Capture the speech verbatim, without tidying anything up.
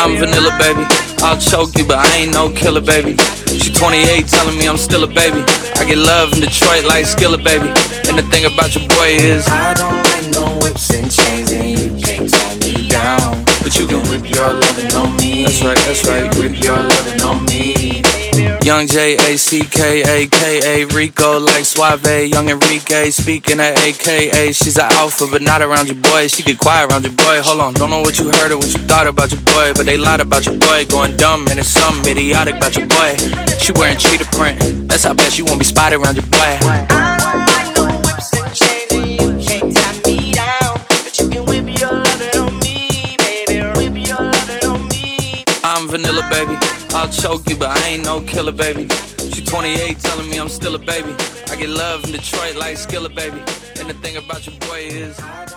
I'm vanilla, baby. I'll choke you, but I ain't no killer, baby. She twenty-eight, telling me I'm still a baby. I get love in Detroit like Skillet, baby. And the thing about your boy is I don't like no whips and chains, and you can't tie me down. but you can Whip your lovin' on me. That's right, that's right. Whip your lovin' on me. Young J A C K A K A Rico like Suave. Young Enrique speaking at A K A. She's an alpha but not around your boy. She get quiet around your boy. Hold on, don't know what you heard or what you thought about your boy, but they lied about your boy. Going dumb and it's something idiotic about your boy. She wearing cheetah print. That's how bad she won't be spotted around your boy. I don't like no whips and chains, and you can't tie me down. But you can whip your lovin' on me, baby. Whip your lovin' on me. I'm vanilla, baby. I'll choke you, but I ain't no killer, baby. She twenty-eight, telling me I'm still a baby. I get love in Detroit like Skillet, baby. And the thing about your boy is